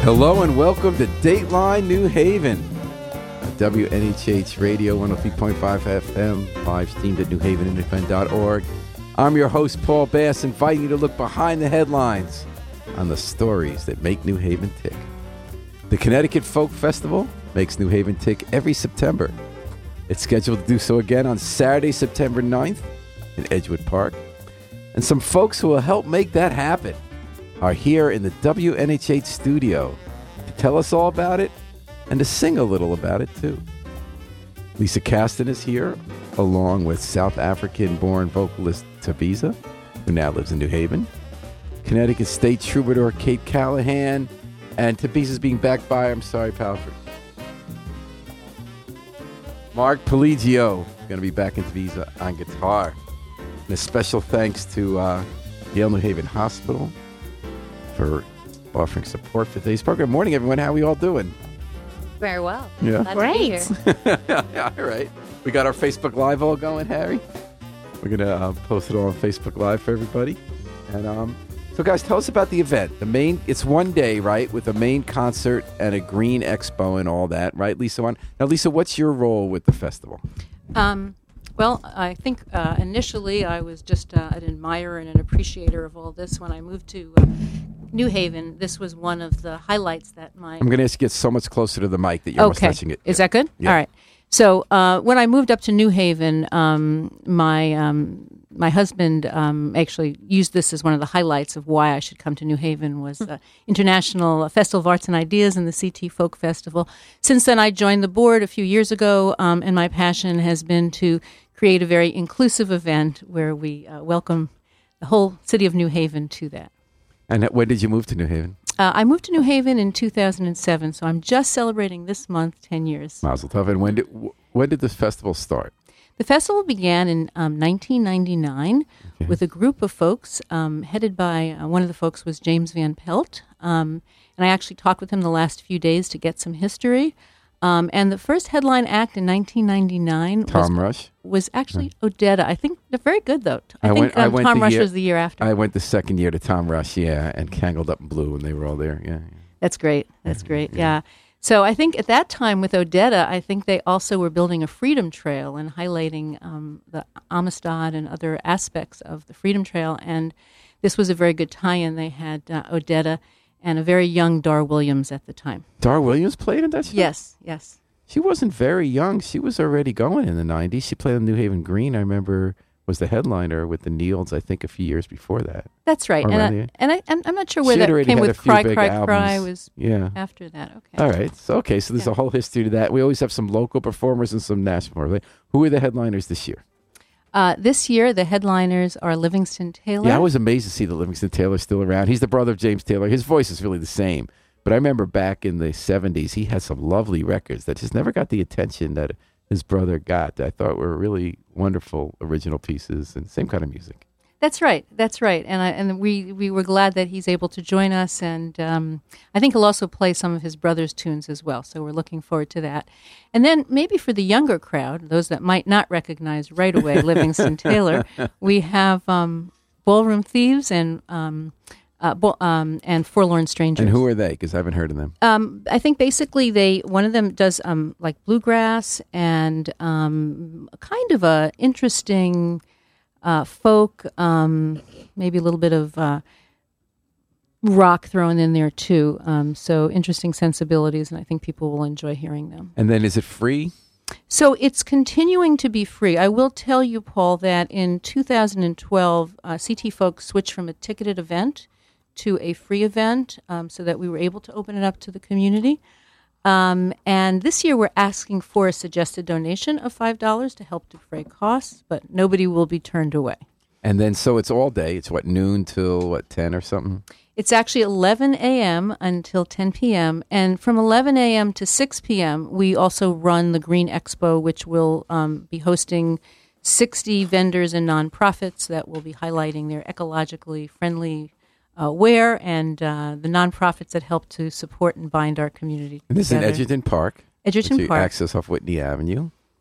Hello and welcome to Dateline New Haven. WNHH Radio 103.5 FM, live streamed at newhavenindependent.org. I'm your host, Paul Bass, inviting you to look behind the headlines on the stories that make New Haven tick. The Connecticut Folk Festival makes New Haven tick every September. It's scheduled to do so again on Saturday, September 9th in Edgewood Park. And some folks who will help make that happen are here in the WNHH studio to tell us all about it and to sing a little about it, too. Lisa Kasten is here, along with South African-born vocalist Thabiza, who now lives in New Haven, Connecticut State Troubadour Kate Callahan, and Thabiza's being backed by, I'm sorry, Palford, Mark Poligio, going to be back in Thabiza on guitar. And a special thanks to Yale New Haven Hospital for offering support for today's program. Morning, everyone. How are we all doing? Very well. Yeah. Glad to be here. Yeah, all right. We got our Facebook Live all going, Harry. We're going to post it all on Facebook Live for everybody. And so, guys, tell us about the event. It's one day, right, with a main concert and a green expo and all that, right, Lisa? Now, Lisa, what's your role with the festival? Well, I think initially I was just an admirer and an appreciator of all this. When I moved to New Haven, this was one of the highlights that my... I'm going to ask you to get so much closer to the mic that you're almost touching it. Is that good? Yeah. All right. So when I moved up to New Haven, my husband actually used this as one of the highlights of why I should come to New Haven was the International Festival of Arts and Ideas and the CT Folk Festival. Since then, I joined the board a few years ago, and my passion has been to create a very inclusive event where we welcome the whole city of New Haven to that. And when did you move to New Haven? I moved to New Haven in 2007, so I'm just celebrating this month 10 years. Mazel tov. And when did this festival start? The festival began in 1999 with a group of folks headed by one of the folks was James Van Pelt. And I actually talked with him the last few days to get some history. And the first headline act in 1999 was actually Odetta. I think they're very good, though. I think Tom Rush was the year after. I went the second year to Tom Rush, yeah, and Tangled Up in Blue when they were all there, yeah. That's great. That's great, yeah. So I think at that time with Odetta, I think they also were building a Freedom Trail and highlighting the Amistad and other aspects of the Freedom Trail. And this was a very good tie-in. They had Odetta and a very young Dar Williams at the time. Dar Williams played in that show? Yes. She wasn't very young. She was already going in the 90s. She played on New Haven Green, I remember, was the headliner with the Neils, I think, a few years before that. That's right. I'm not sure where that came with Cry, Cry, Cry was after that. Okay. All right. So there's a whole history to that. We always have some local performers and some national. Who are the headliners this year? This year, the headliners are Livingston Taylor. Yeah, I was amazed to see that Livingston Taylor still around. He's the brother of James Taylor. His voice is really the same. But I remember back in the 70s, he had some lovely records that just never got the attention that his brother got. I thought were really wonderful original pieces and same kind of music. That's right. And we were glad that he's able to join us. And I think he'll also play some of his brother's tunes as well. So we're looking forward to that. And then maybe for the younger crowd, those that might not recognize right away Livingston Taylor, we have Ballroom Thieves and Forlorn Strangers. And who are they? Because I haven't heard of them. I think basically one of them does like bluegrass and kind of a interesting folk, maybe a little bit of rock thrown in there too. So interesting sensibilities, and I think people will enjoy hearing them. And then is it free? So it's continuing to be free. I will tell you, Paul, that in 2012, CT Folk switched from a ticketed event to a free event so that we were able to open it up to the community. And this year we're asking for a suggested donation of $5 to help defray costs, but nobody will be turned away. And then, so it's all day. It's noon till 10 or something? It's actually 11 a.m. until 10 p.m. And from 11 a.m. to 6 p.m., we also run the Green Expo, which will be hosting 60 vendors and nonprofits that will be highlighting their ecologically friendly wear and the nonprofits that help to support and bind our community. And this is in Edgerton Park. Edgerton Park. Access off Whitney Avenue.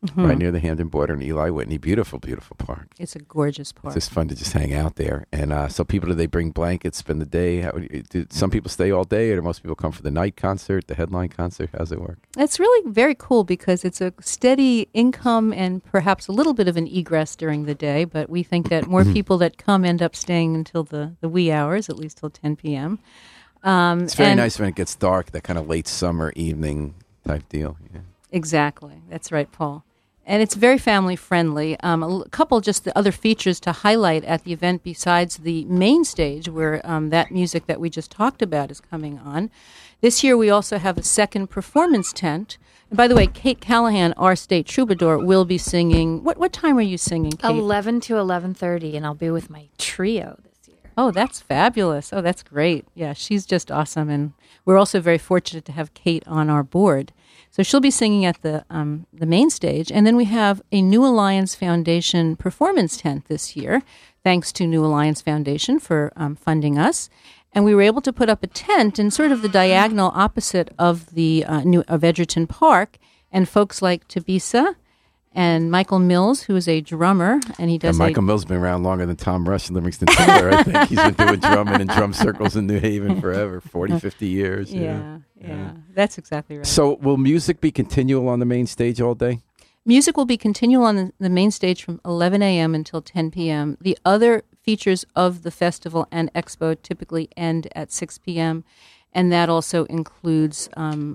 right near the Hampton border in Eli Whitney. Beautiful, beautiful park. It's a gorgeous park. It's just fun to just hang out there. And so people, do they bring blankets, spend the day? Do some people stay all day, or do most people come for the night concert, the headline concert? How's it work? It's really very cool because it's a steady income and perhaps a little bit of an egress during the day, but we think that more people that come end up staying until the wee hours, at least till 10 p.m. It's very nice when it gets dark, that kind of late summer evening type deal. Yeah. Exactly. That's right, Paul. And it's very family friendly. A couple just the other features to highlight at the event besides the main stage where that music that we just talked about is coming on. This year we also have a second performance tent. And by the way, Kate Callahan, our state troubadour, will be singing. What time are you singing, Kate? 11 to 11:30, and I'll be with my trio this year. Oh, that's fabulous. Oh, that's great. Yeah, she's just awesome. And we're also very fortunate to have Kate on our board. So she'll be singing at the main stage. And then we have a New Alliance Foundation performance tent this year, thanks to New Alliance Foundation for funding us. And we were able to put up a tent in sort of the diagonal opposite of of Edgerton Park. And folks like Tabisa and Michael Mills, who is a drummer, and he does. And Michael Mills has been around longer than Tom Rush and Livingston Taylor. I think he's been doing drumming in drum circles in New Haven forever, 40, 50 years. Yeah. That's exactly right. So will music be continual on the main stage all day? Music will be continual on the main stage from 11 a.m. until 10 p.m. The other features of the festival and expo typically end at 6 p.m., and that also includes,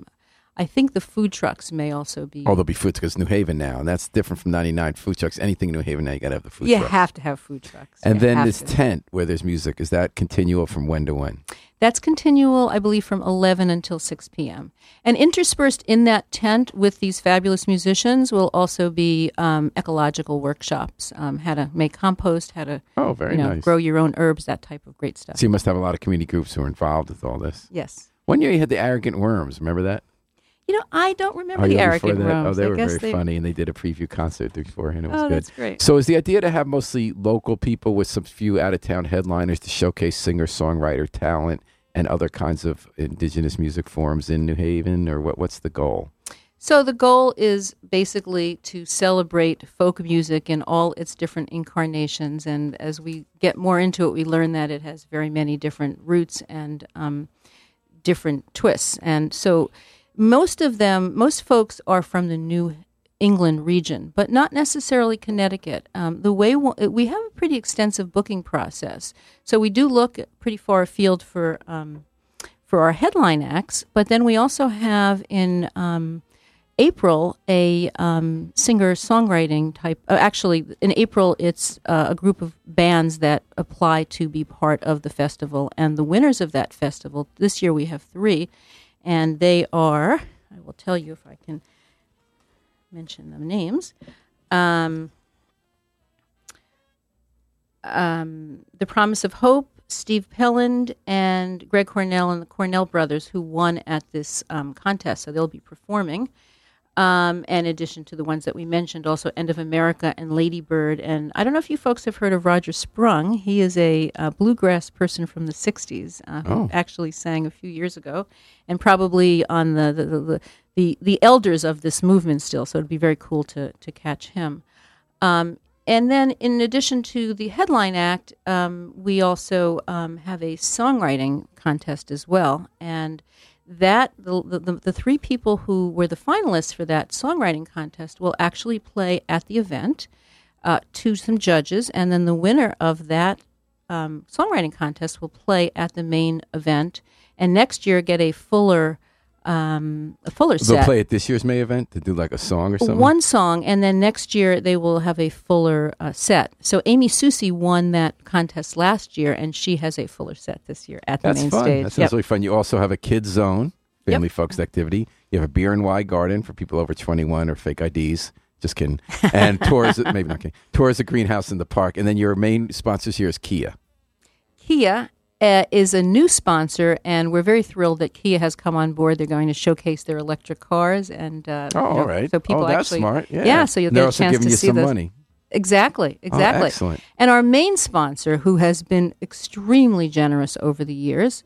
I think the food trucks may also be. Oh, there'll be food trucks. New Haven now, and that's different from 99 food trucks. Anything in New Haven now, you got to have the food trucks. You have to have food trucks. And then this tent where there's music, is that continual from when to when? That's continual, I believe, from 11 until 6 p.m. And interspersed in that tent with these fabulous musicians will also be ecological workshops, how to make compost, how to nice. grow your own herbs, that type of great stuff. So you must have a lot of community groups who are involved with all this. Yes. One year you had the Arrogant Worms. Remember that? I don't remember the Arrogant Worms. Oh, they were very funny, and they did a preview concert beforehand. It was good. That's great. So is the idea to have mostly local people with some few out-of-town headliners to showcase singer-songwriter talent and other kinds of indigenous music forms in New Haven, or what's the goal? So the goal is basically to celebrate folk music in all its different incarnations, and as we get more into it, we learn that it has very many different roots and different twists. And so most folks are from the New England region, but not necessarily Connecticut. The way we have a pretty extensive booking process, so we do look pretty far afield for our headline acts. But then we also have in April a singer-songwriting type. Actually, in April it's a group of bands that apply to be part of the festival, and the winners of that festival this year we have 3, and they are. I will tell you if I can mention the names. The Promise of Hope, Steve Pelland, and Greg Cornell and the Cornell Brothers, who won at this contest. So they'll be performing. And in addition to the ones that we mentioned, also End of America and Lady Bird. And I don't know if you folks have heard of Roger Sprung. He is a bluegrass person from the 60s who actually sang a few years ago, and probably on the elders of this movement still. So it'd be very cool to catch him. And then in addition to the headline act, we also have a songwriting contest as well. And that the 3 people who were the finalists for that songwriting contest will actually play at the event to some judges, and then the winner of that songwriting contest will play at the main event, and next year get a fuller set. They'll play at this year's May event to do like a song or something? One song, and then next year they will have a fuller set. So Amy Susi won that contest last year, and she has a fuller set this year at the main stage. That sounds really fun. You also have a kids zone, family focused activity. You have a beer and wine garden for people over 21 or fake IDs. Just kidding. And tours, maybe not kidding. Tours of greenhouse in the park. And then your main sponsors here is Kia. Kia is a new sponsor, and we're very thrilled that Kia has come on board. They're going to showcase their electric cars, and all right. So people that's actually smart. Yeah. So you'll get a chance to see they're also giving you some money. Exactly. Oh, excellent. And our main sponsor, who has been extremely generous over the years,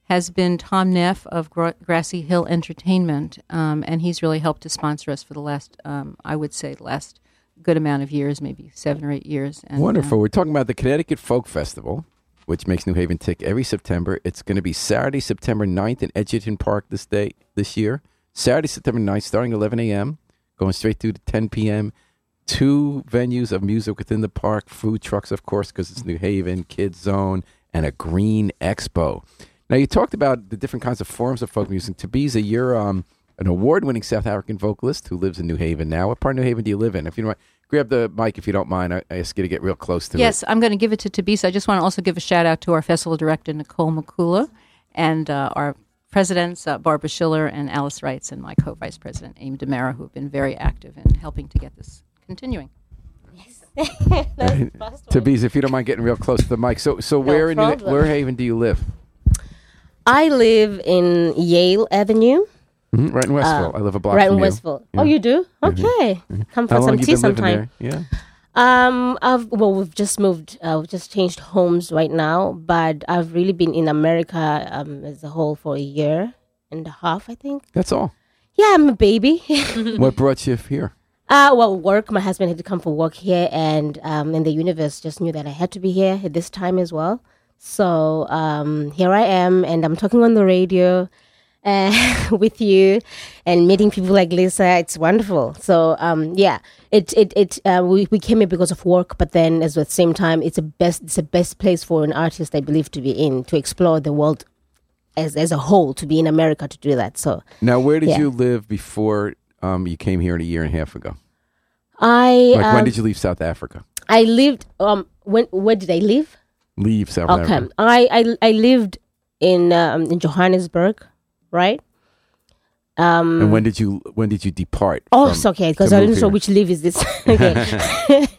has been Tom Neff of Grassy Hill Entertainment, and he's really helped to sponsor us for the last, I would say, last good amount of years, maybe 7 or 8 years. And, Wonderful. We're talking about the Connecticut Folk Festival, which makes New Haven tick every September. It's going to be Saturday, September 9th in Edgerton Park this year. Saturday, September 9th, starting 11 a.m., going straight through to 10 p.m., 2 venues of music within the park, food trucks, of course, because it's New Haven, Kids Zone, and a green expo. Now, you talked about the different kinds of forms of folk music. Tabiza, you're an award-winning South African vocalist who lives in New Haven now. What part of New Haven do you live in? If you don't mind, grab the mic if you don't mind. I ask you to get real close to it. Yes, I'm going to give it to Tabiza. I just want to also give a shout-out to our festival director, Nicole Makula, and our presidents, Barbara Schiller and Alice Reitz, and my co-vice president, Aim Demera, who have been very active in helping to get this continuing. Tabiza, if you don't mind getting real close to the mic. So where in New Haven do you live? I live in Yale Avenue. Mm-hmm, right in Westville. I live a block right from in you. Westville. Yeah. Oh, you do? Okay. Mm-hmm. Come for How long some have tea you been living sometime. there? Yeah. We've just moved. We've just changed homes right now, but I've really been in America as a whole for 1.5 years, I think. That's all. Yeah, I'm a baby. What brought you here? Work. My husband had to come for work here, and the universe just knew that I had to be here at this time as well. So here I am, and I'm talking on the radio with you, and meeting people like Lisa. It's wonderful. So we came here because of work, but then at the same time, it's the best place for an artist, I believe, to be in, to explore the world as a whole, to be in America to do that. So now, where did you live before you came here 1.5 years ago? When did you leave South Africa? I lived. Where did I live? Leave South Africa. I lived in Johannesburg, right? And when did you depart? Oh, it's okay, because I didn't know which leave is this. Okay.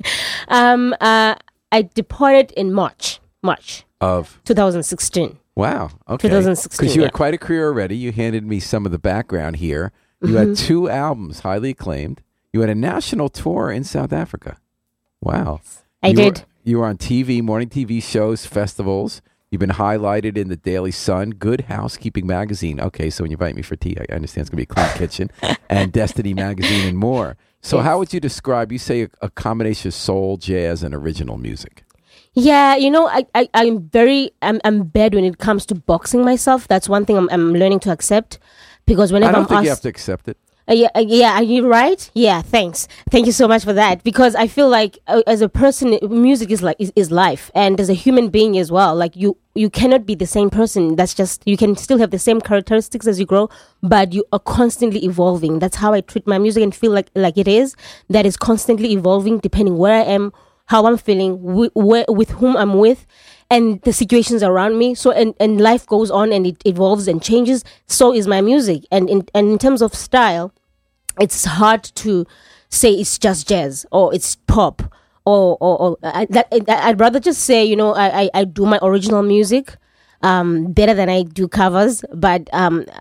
I departed in March Of 2016. Wow. Okay. 2016. Because you had quite a career already. You handed me some of the background here. You had 2 albums, highly acclaimed. You had a national tour in South Africa. Wow. I did. You were on TV, morning TV shows, festivals. You've been highlighted in the Daily Sun, Good Housekeeping Magazine. Okay, so when you invite me for tea, I understand it's going to be a clean kitchen, and Destiny Magazine and more. So how would you describe, you say, a combination of soul, jazz, and original music? Yeah, I'm bad when it comes to boxing myself. That's one thing I'm learning to accept, because whenever I don't I'm think asked, you have to accept it. Yeah, are you right? Yeah, thanks. Thank you so much for that. Because I feel like as a person, music is life, and as a human being as well. Like you cannot be the same person. That's just, you can still have the same characteristics as you grow, but you are constantly evolving. That's how I treat my music, and feel like it is. That is constantly evolving depending where I am, how I'm feeling, with whom I'm with, and the situations around me. So and life goes on, and it evolves and changes. So is my music, and in terms of style, it's hard to say it's just jazz or it's pop or I'd rather just say, I do my original music better than I do covers, but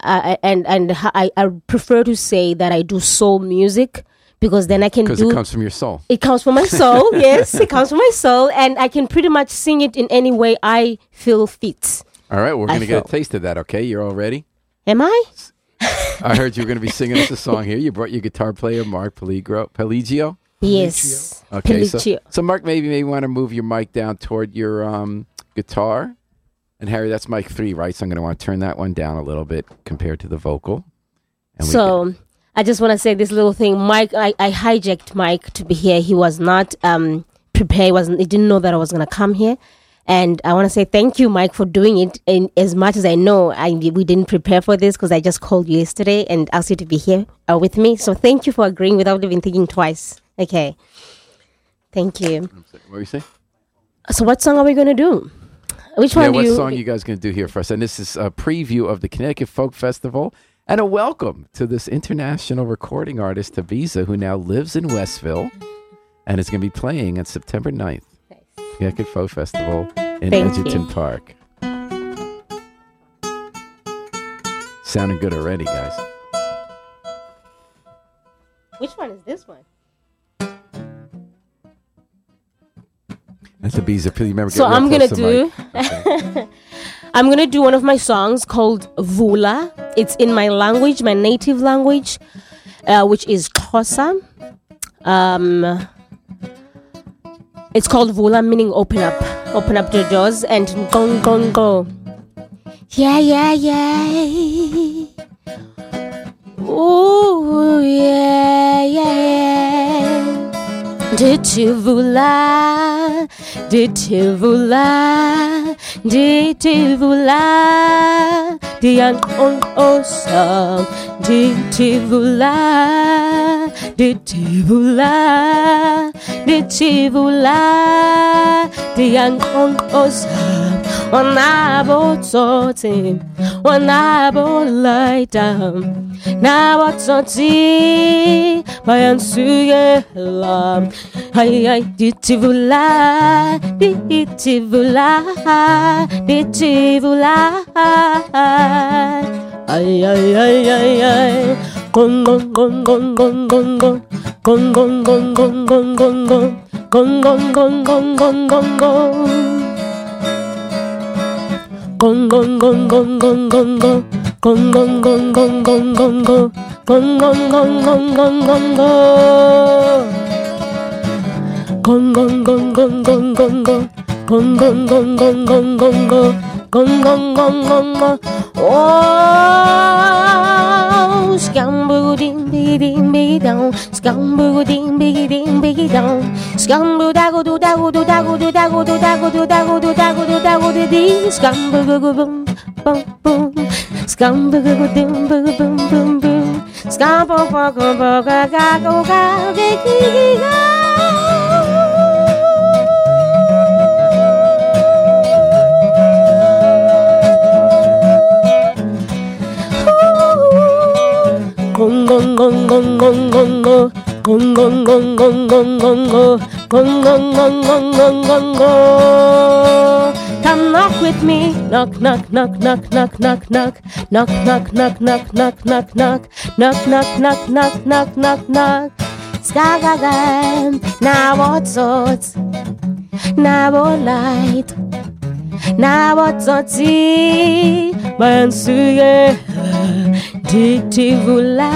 I prefer to say that I do soul music, because then I can do... Because it comes from your soul. It comes from my soul, yes. It comes from my soul, and I can pretty much sing it in any way I feel fit. All right, we're going to get a taste of that, okay? You're all ready? Am I? I heard you were going to be singing us a song here. You brought your guitar player, Mark Peligio? Yes. Okay, Peligio. so Mark, maybe want to move your mic down toward your guitar. And Harry, that's mic 3, right? So I'm going to want to turn that one down a little bit compared to the vocal. And I just want to say this little thing. Mike, I hijacked Mike to be here. He was not prepared. He didn't know that I was going to come here. And I want to say thank you, Mike, for doing it. And as much as I know, we didn't prepare for this, because I just called you yesterday and asked you to be here with me. So thank you for agreeing without even thinking twice. Okay. Thank you. What were you saying? So what song are we going to do? Which one do you... What song are you guys going to do here for us? And this is a preview of the Connecticut Folk Festival and a welcome to this international recording artist, Tabiza, who now lives in Westville and is going to be playing on September 9th. Connecticut Folk Festival in Edgerton Park. Sounding good already, guys. Which one is this one? Tabiza, please remember. So get real I'm close gonna to the do. I'm gonna do one of my songs called Vula. It's in my language, my native language, which is Xhosa. It's called Vula, meaning open up your doors, and gong gong go. Yeah, yeah, yeah. Ooh, yeah, yeah. Ditivula, diang on osam, ditivula, diang on osam. Wanabo totim, wanabo lie down. Now toti, bayan suye lam. Ay ditivula, ay. Gong gong gong gong gong gong gong, gong gong gong gong gong gong gong, gong gong gong gong gong gong gong. Gong gong gong gong gong gong gong, gong gong gong gong gong gong gong, gong gong gong gong gong gong gong, gong gong gong gong gong gong gong, gong gong gong gong gong gong gong, gong gong gong gong gong. Oh, scambo ding ding ding down, scambo ding ding down, scambo dago do dago do dago do dago do dago do dago do dago do dago do ding, scambo boom boom boom, scambo boom boom boom boom boom, scambo go go go go go go go. Gong gong gong gong gong gong gong, gong gong gong gong gong gong gong, gong gong gong gong gong gong gong. Come knock with me, knock knock knock knock knock knock knock, knock knock knock knock knock knock knock, knock knock knock knock knock knock knock. Skagagan, now what's it? Now what light? Now what's it? Man suye. Ditivula,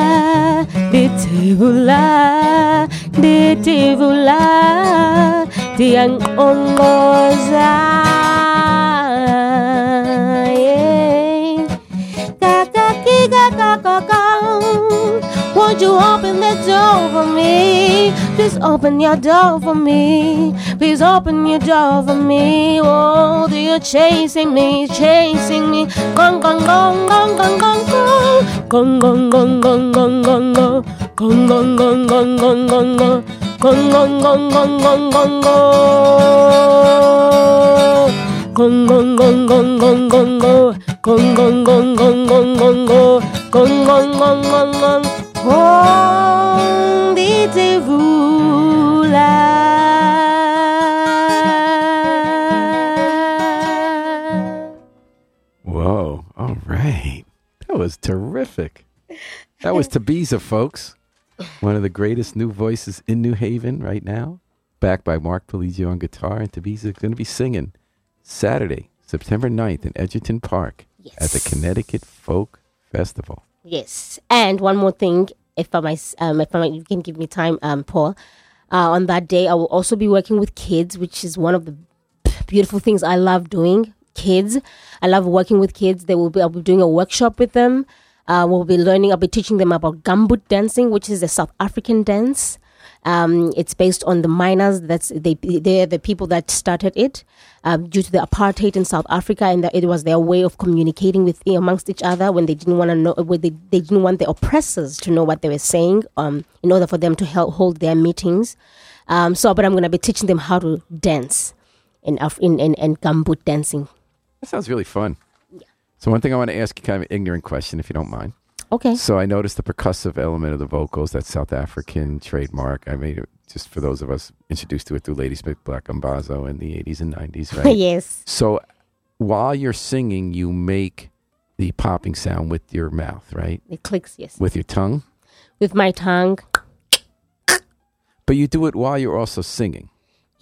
tiang ongoza. Won't you open the door for me? Please open your door for me. Please open your door for me. Oh, you're chasing me, chasing me. Gong gong gong gong gong gong gong, gong gong gong gong gong gong gong, gong gong gong gong gong gong gong, gong gong gong gong gong gong gong, gong gong gong gong gong gong gong, gong gong gong gong gong gong gong, gong gong gong gong gong. Oh, ditivula. Whoa! All right, that was terrific. That was Tabiza, folks. One of the greatest new voices in New Haven right now. Backed by Mark Poligio on guitar, and Tabiza is going to be singing Saturday, September 9th in Edgerton Park at the Connecticut Folk Festival. Yes, and one more thing, if I might, you can give me time, Paul. On that day, I will also be working with kids, which is one of the beautiful things I love doing. Kids, I love working with kids. I'll be doing a workshop with them. I'll be teaching them about gumboot dancing, which is a South African dance. It's based on the miners. They're the people that started it due to the apartheid in South Africa, and it was their way of communicating amongst each other when they didn't want to know. They didn't want the oppressors to know what they were saying. In order for them to hold their meetings. But I'm going to be teaching them how to dance in gumboot dancing. That sounds really fun. Yeah. So one thing I want to ask you, kind of an ignorant question, if you don't mind. Okay. So I noticed the percussive element of the vocals, that South African trademark. I made it just for those of us introduced to it through Ladysmith Black Umbazo in the 80s and 90s, right? Yes. So while you're singing, you make the popping sound with your mouth, right? It clicks, yes. With your tongue? With my tongue. But you do it while you're also singing. Yes.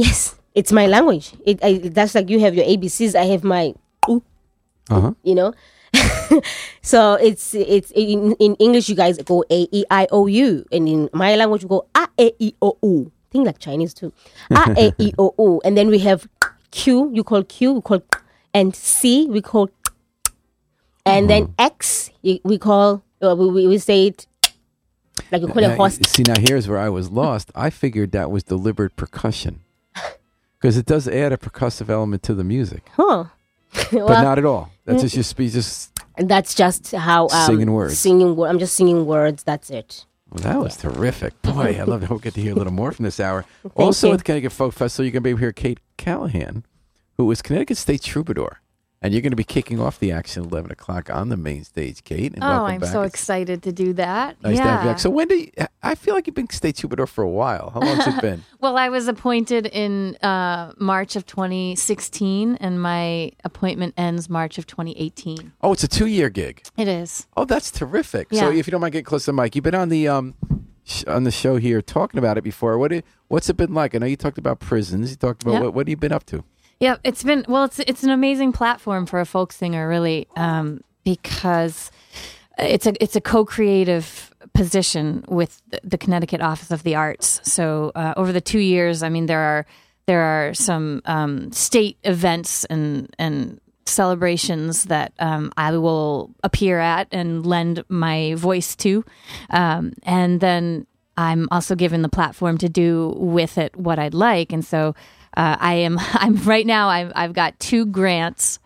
it's my language. That's like you have your ABCs. I have my, you know. So it's in English you guys go A-E-I-O-U, and in my language we go A-E-I-O-U. Think like Chinese too. A-E-I-O-U, and then we have Q. You call Q. We call, and C we call, and then X we call. We say it like you call it horse. See, now here's where I was lost. I figured that was deliberate percussion because it does add a percussive element to the music. Huh. But not at all. That's just that's just how singing words. I'm just singing words. That's it. Well, that was terrific. Boy, I love it. We'll get to hear a little more from this hour. Also at the Connecticut Folk Festival, you're going to be able to hear Kate Callahan, who is Connecticut State Troubadour. And you're going to be kicking off the action at 11 o'clock on the main stage, Kate. And I'm so excited to do that. Nice to have you back. So when I feel like you've been State Troubadour for a while. How long has it been? Well, I was appointed in March of 2016, and my appointment ends March of 2018. Oh, it's a 2-year gig. It is. Oh, that's terrific. Yeah. So if you don't mind getting close to the mic, you've been on the on the show here talking about it before. What's it been like? I know you talked about prisons. You talked about what have you been up to? Yeah, it's an amazing platform for a folk singer, really, because it's a co-creative position with the Connecticut Office of the Arts. So over the 2 years, I mean, there are some state events and celebrations that I will appear at and lend my voice to, and then I'm also given the platform to do with it what I'd like, and so. I'm right now. I've got 2 grants,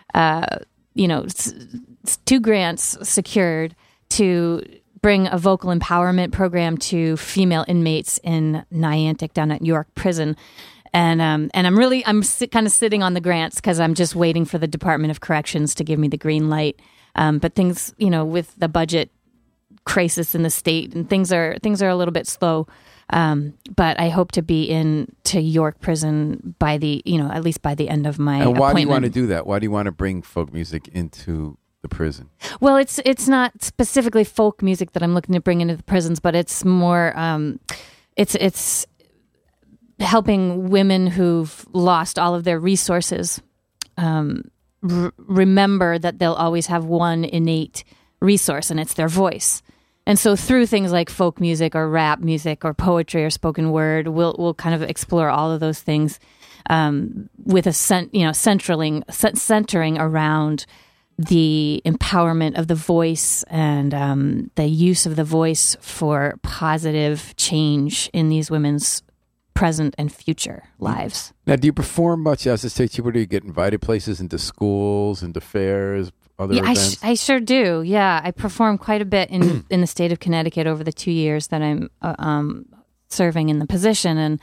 2 grants secured to bring a vocal empowerment program to female inmates in Niantic down at York Prison, and I'm kind of sitting on the grants because I'm just waiting for the Department of Corrections to give me the green light. But things, with the budget crisis in the state, and things are a little bit slow. But I hope to be into York Prison by at least by the end of my appointment. And why do you want to do that? Why do you want to bring folk music into the prison? Well, it's not specifically folk music that I'm looking to bring into the prisons, but it's more, it's helping women who've lost all of their resources remember that they'll always have one innate resource, and it's their voice. And so through things like folk music or rap music or poetry or spoken word, we'll kind of explore all of those things with a centering around the empowerment of the voice and the use of the voice for positive change in these women's present and future lives. Now, do you perform much as a state troubadour? Do you get invited places, into schools, into fairs, other events? I sure do. Yeah, I perform quite a bit in the state of Connecticut over the 2 years that I'm serving in the position,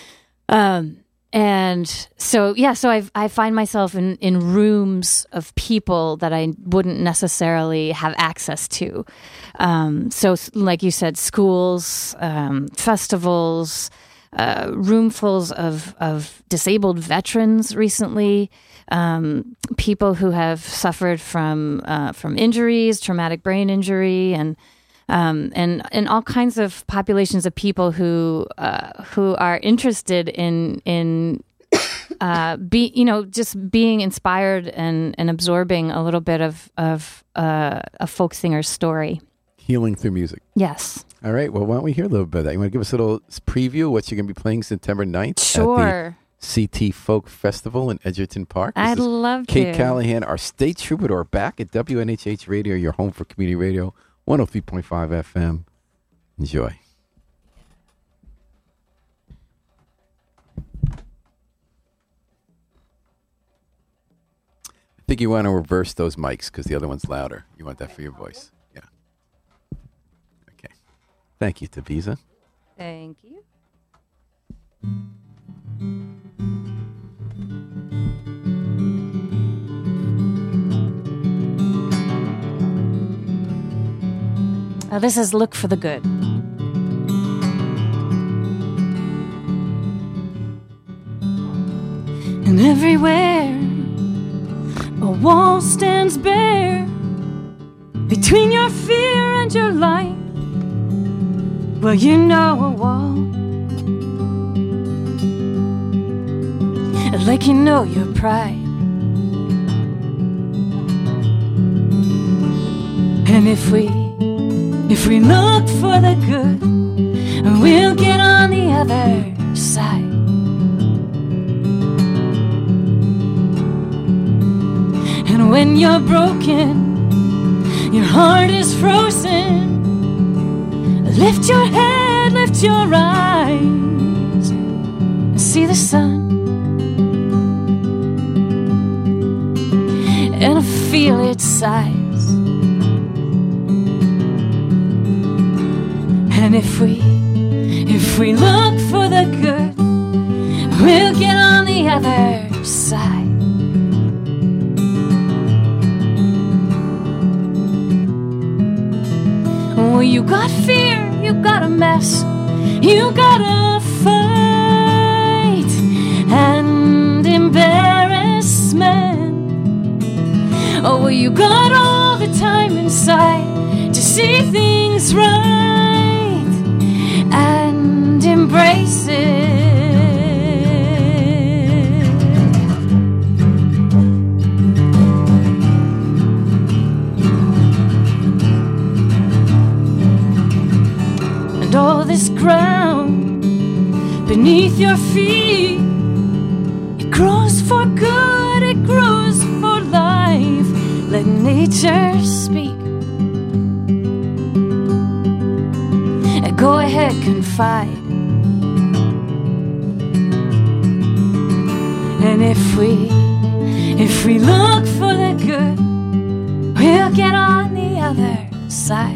and so I find myself in rooms of people that I wouldn't necessarily have access to. So, like you said, schools, festivals. Roomfuls of disabled veterans recently, people who have suffered from injuries, traumatic brain injury, and all kinds of populations of people who are interested in just being inspired and absorbing a little bit of a folk singer's story. Healing through music. Yes. All right. Well, why don't we hear a little bit of that? You want to give us a little preview of what you're going to be playing September 9th? Sure. At the CT Folk Festival in Edgerton Park. I'd love to. Kate Callahan, our state troubadour, back at WNHH Radio, your home for community radio, 103.5 FM. Enjoy. I think you want to reverse those mics because the other one's louder. You want that for your voice. Thank you, Tabitha. Thank you. This is Look for the Good. And everywhere a wall stands bare between your fear and your light. Well, you know a wall like you know your pride. And if we look for the good, we'll get on the other side. And when you're broken, your heart is frozen, lift your head, lift your eyes, and see the sun. And feel its size. And if we look for the good, we'll get on the other side. Well, you got fear, you got a mess, you got a fight and embarrassment. Oh, well, you got all the time inside to see things right and embrace it. And all this ground beneath your feet, it grows for good, it grows for life. Let nature speak. Go ahead, confide. And if we look for the good, we'll get on the other side.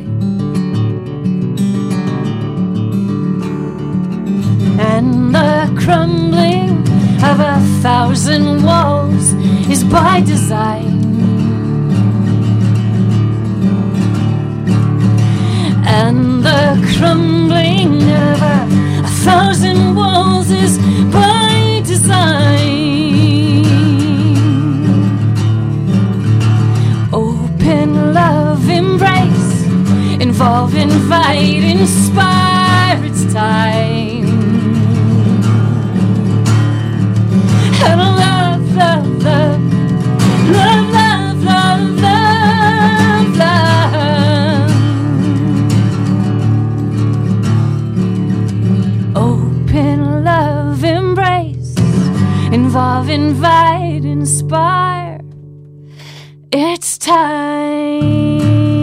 And the crumbling of 1,000 walls is by design. And the crumbling of 1,000 walls is by design. Open, love, embrace, involve, invite, inspire, it's time. And love, love, love, love, love, love, love, love. Open, love, embrace, involve, invite, inspire. It's time.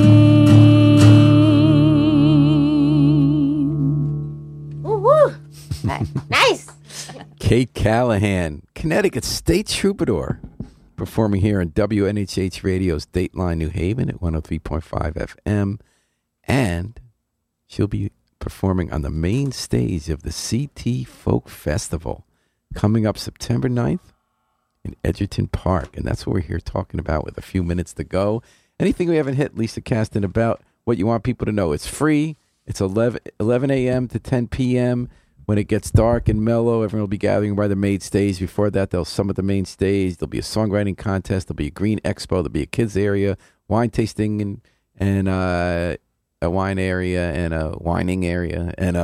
Woo-hoo. Nice. Kate Callahan, Connecticut State Troubadour, performing here on WNHH Radio's Dateline New Haven at 103.5 FM. And she'll be performing on the main stage of the CT Folk Festival coming up September 9th in Edgerton Park. And that's what we're here talking about with a few minutes to go. Anything we haven't hit, Lisa Caston, about what you want people to know? It's free. It's 11 a.m. to 10 p.m. When it gets dark and mellow, everyone will be gathering by the main stage. Before that, they'll summit the main stage. There'll be a songwriting contest. There'll be a green expo. There'll be a kids area, wine tasting, and a wine area, and a whining area, and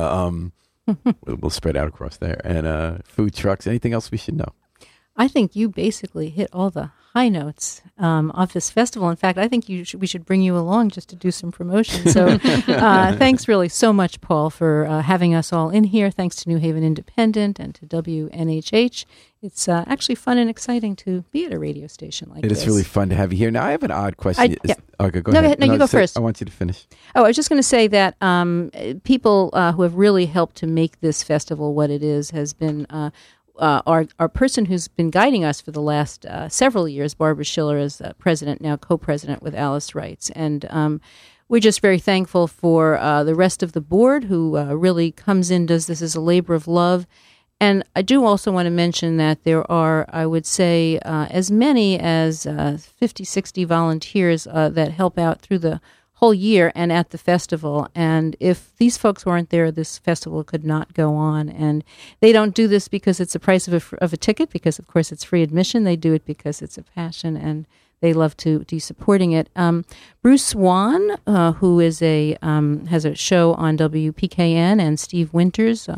we'll spread out across there, and food trucks. Anything else we should know? I think you basically hit all the high notes of this festival. In fact, I think we should bring you along just to do some promotion. So thanks really so much, Paul, for having us all in here. Thanks to New Haven Independent and to WNHH. It's actually fun and exciting to be at a radio station like this. It is really fun to have you here. Now, I have an odd question. Okay, go ahead. ahead. No, you go first. I want you to finish. Oh, I was just going to say that people who have really helped to make this festival what it is has been our person who's been guiding us for the last several years, Barbara Schiller, is president, now co-president with Alice Wrights. And we're just very thankful for the rest of the board who really comes in, does this as a labor of love. And I do also want to mention that there are, I would say, as many as 50, 60 volunteers that help out through the whole year and at the festival. And if these folks weren't there, this festival could not go on. And they don't do this because it's the price of a ticket, because, of course, it's free admission. They do it because it's a passion, and they love to be supporting it. Bruce Swan, who is has a show on WPKN, and Steve Winters,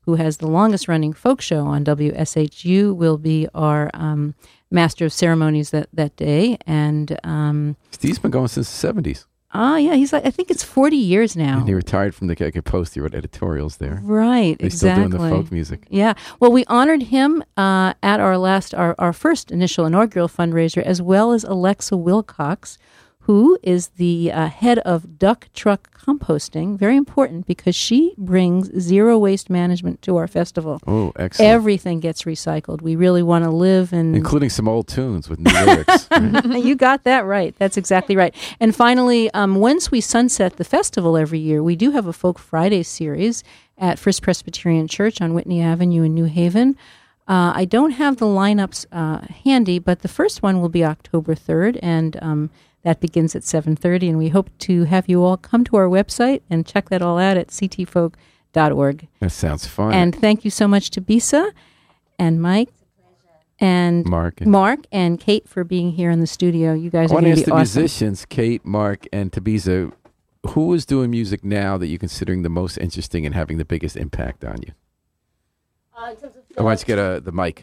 who has the longest running folk show on WSHU, will be our master of ceremonies that day. And Steve's been going since the 70s. yeah, he's like, I think it's 40 years now. And he retired from the Post. He wrote editorials there. Right, He's exactly. still doing the folk music. Yeah. Well, we honored him at our first initial inaugural fundraiser, as well as Alexa Wilcox, who is the head of Duck Truck Composting. Very important because she brings zero waste management to our festival. Oh, excellent. Everything gets recycled. We really want to live in... Including some old tunes with new lyrics. Right? You got that right. That's exactly right. And finally, once we sunset the festival every year, we do have a Folk Friday series at First Presbyterian Church on Whitney Avenue in New Haven. I don't have the lineups handy, but the first one will be October 3rd, and that begins at 7:30, and we hope to have you all come to our website and check that all out at ctfolk.org. That sounds fun. And thank you so much to Bisa and Mike and Mark and Kate for being here in the studio. You guys are going to be awesome. I want to ask the musicians, Kate, Mark, and Tabisa, who is doing music now that you're considering the most interesting and having the biggest impact on you? Why don't you get the mic?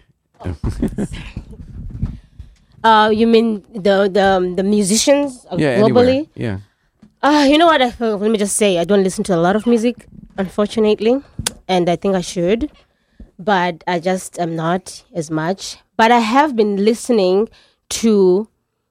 You mean the musicians globally? Anywhere. Yeah. You know what? Let me just say, I don't listen to a lot of music, unfortunately, and I think I should, but I just am not as much. But I have been listening to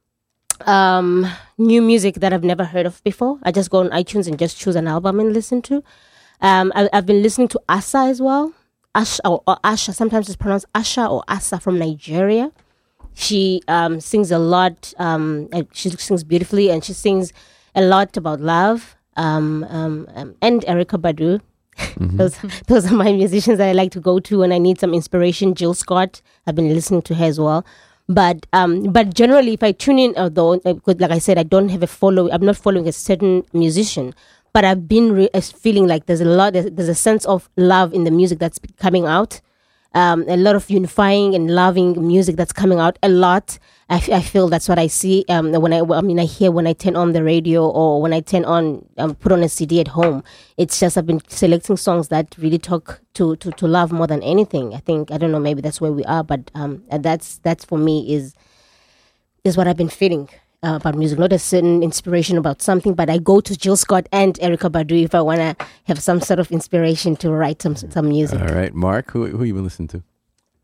new music that I've never heard of before. I just go on iTunes and just choose an album and listen to. I've been listening to Asa as well. Asha or Asha, sometimes it's pronounced Asha or Asa, from Nigeria. She sings a lot. She sings beautifully, and she sings a lot about love. And Erykah Badu. Mm-hmm. Those are my musicians that I like to go to when I need some inspiration. Jill Scott, I've been listening to her as well. But generally, if I tune in, although like I said, I don't have I'm not following a certain musician. But I've been feeling like there's a sense of love in the music that's coming out. A lot of unifying and loving music that's coming out a lot. I feel that's what I see I hear when I turn on the radio or when I turn on put on a CD at home. It's just I've been selecting songs that really talk to love more than anything. I don't know, maybe that's where we are, but that's for me is what I've been feeling about music. Not a certain inspiration about something, but I go to Jill Scott and Erykah Badu if I want to have some sort of inspiration to write some music. All right, Mark, who you been listening to?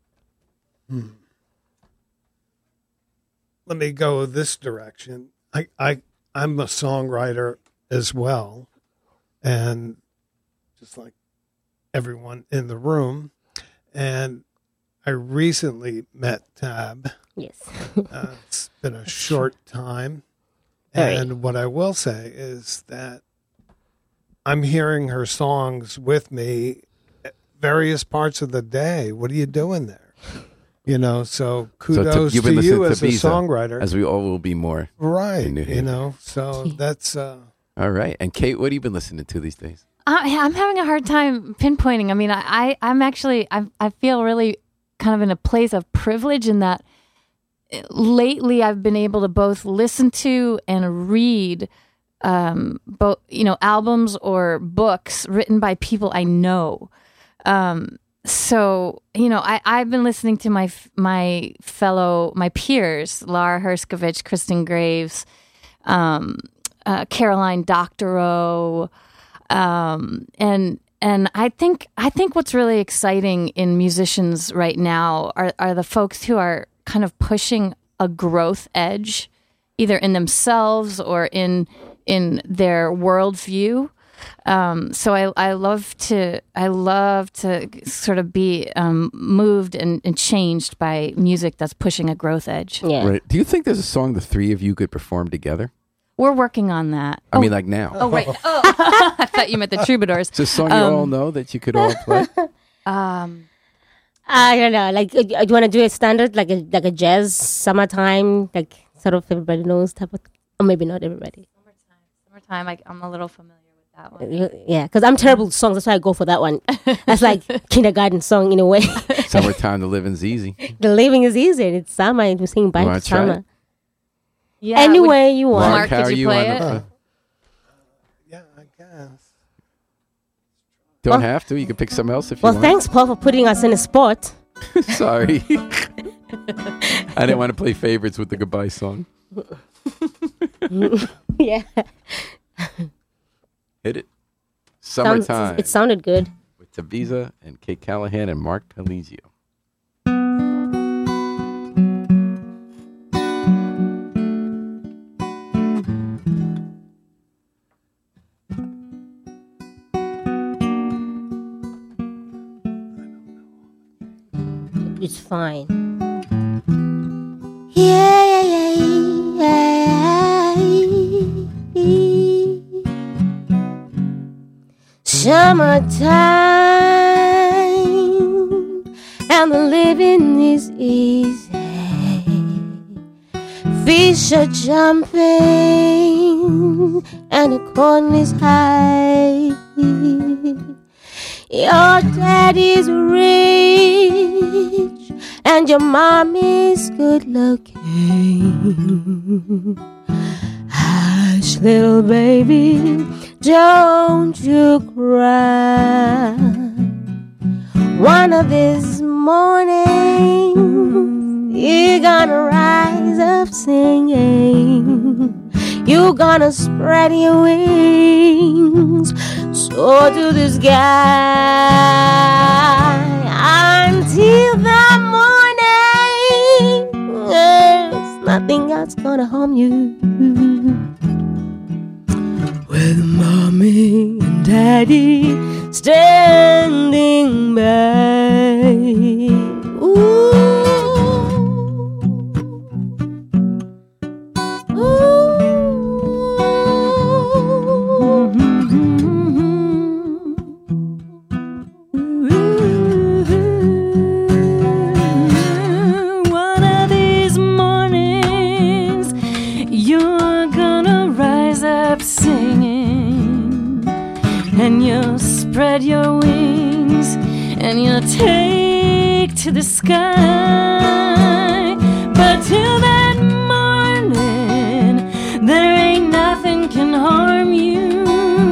Let me go this direction. I'm a songwriter as well, and just like everyone in the room, and I recently met Tab. Yes. It's been a short time. And what I will say is that I'm hearing her songs with me at various parts of the day. What are you doing there? So kudos you've to been you listening as to a Bisa, songwriter. as we all will be more. Right. So that's... All right. And Kate, what have you been listening to these days? I'm having a hard time pinpointing. I mean, I feel really kind of in a place of privilege in that lately I've been able to both listen to and read both albums or books written by people I know. So I've been listening to my peers, Lara Herskovich, Kristen Graves, Caroline Doctorow, and I think what's really exciting in musicians right now are the folks who are kind of pushing a growth edge, either in themselves or in their worldview. So I love to sort of be moved and changed by music that's pushing a growth edge. Yeah. Right. Do you think there's a song the three of you could perform together? We're working on that. I mean, like now. Oh, right. Oh, I thought you meant the Troubadours. It's a song you all know that you could all play? I don't know. Like, do you want to do a standard, like a jazz summertime, like sort of everybody knows type of, or maybe not everybody. Summertime. I'm a little familiar with that one. Yeah, because I'm terrible with songs. That's why I go for that one. That's like kindergarten song in a way. Summertime, the living's easy. The living is easy. It's summer, and we sing back to summer. Yeah. Anyway, you want. Mark, could you play it? Yeah, I guess. Don't have to. You can pick something else if you Well, want. thanks, Paul, for putting us in a spot. Sorry. I didn't want to play favorites with the goodbye song. Yeah. Hit it. Summertime. It sounded good. With Tabiza and Kate Callahan and Mark Palizio. It's fine. Yeah, yeah, yeah, yeah. Summertime, and the living is easy. Fish are jumping, and the corn is high. Your daddy's rich, and your mom is good looking. Hush, little baby, don't you cry. One of these mornings, you're gonna rise up singing. You're gonna spread your wings, soar to the sky. Until the morning, there's nothing else gonna harm you. With mommy and daddy standing by. Ooh. And you'll spread your wings and you'll take to the sky. But till that morning, there ain't nothing can harm you.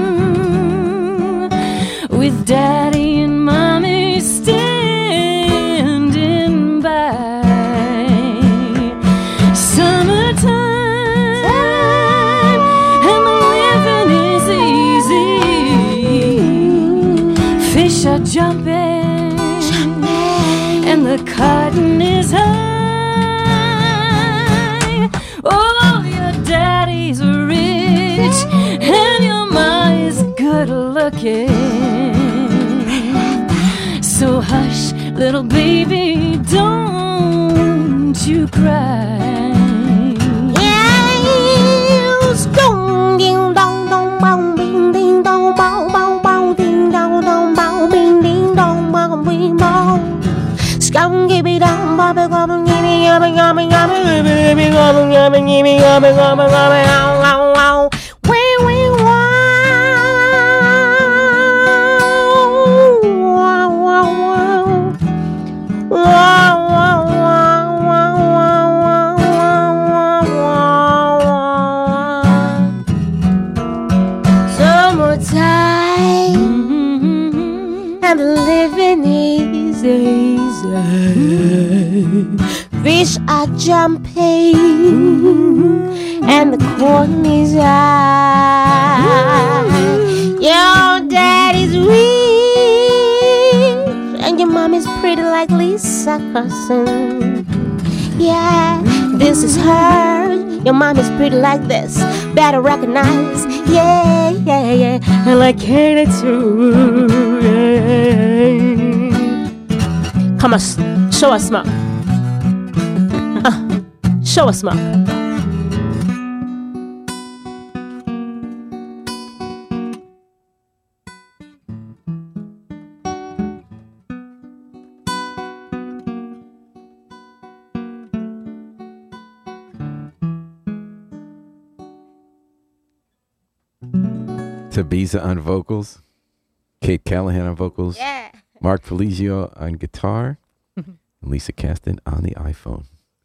With daddy and mommy standing by. Summertime. Fish are jumping, and the cotton is high. Oh, your daddy's rich, and your ma is good looking. So hush, little baby, don't you cry. And living is easy. Fish are jumping, and the corn is high. Your daddy's rich, and your mom is pretty like Lisa Carson. Yeah, this is her. Your mom is pretty like this. Better recognize. Yeah, yeah, yeah. And like Katie too. Yeah. Come on, show us smoke. Show us smoke. Tabiza on vocals, Kate Callahan on vocals, Yeah. Mark Palizio on guitar, and Lisa Kasten on the iPhone.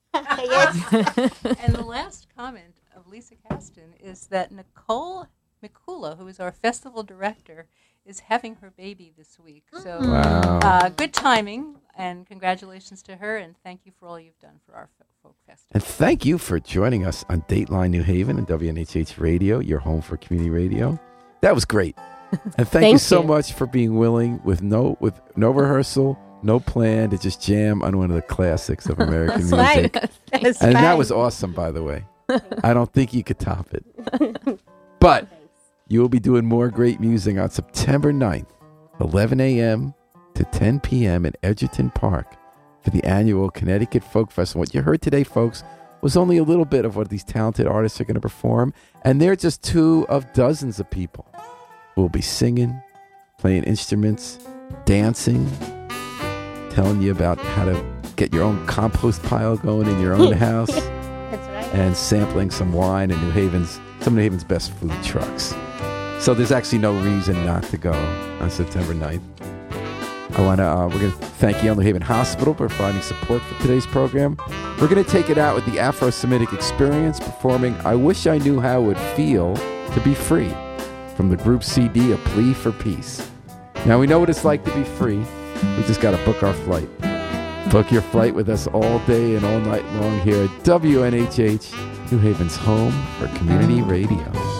And the last comment of Lisa Kasten is that Nicole Mikula, who is our festival director, is having her baby this week. So Wow. good timing, and congratulations to her, and thank you for all you've done for our Folk Festival. And thank you for joining us on Dateline New Haven and WNHH Radio, your home for community radio. That was great. And thank you so much for being willing, with no rehearsal, no plan, to just jam on one of the classics of American music. And that was awesome, by the way. I don't think you could top it. But you will be doing more great music on September 9th, 11 a.m. to 10 p.m. in Edgerton Park for the annual Connecticut Folk Festival. What you heard today, folks, was only a little bit of what these talented artists are going to perform. And they're just two of dozens of people who will be singing, playing instruments, dancing, telling you about how to get your own compost pile going in your own house. That's right. And sampling some wine and some of New Haven's best food trucks. So there's actually no reason not to go on September 9th. We're going to thank Yale New Haven Hospital for providing support for today's program. We're going to take it out with the Afro-Semitic Experience performing I Wish I Knew How It Would Feel to Be Free from the group CD, A Plea for Peace. Now, we know what it's like to be free. We just got to book our flight. Book your flight with us all day and all night long here at WNHH, New Haven's home for community radio.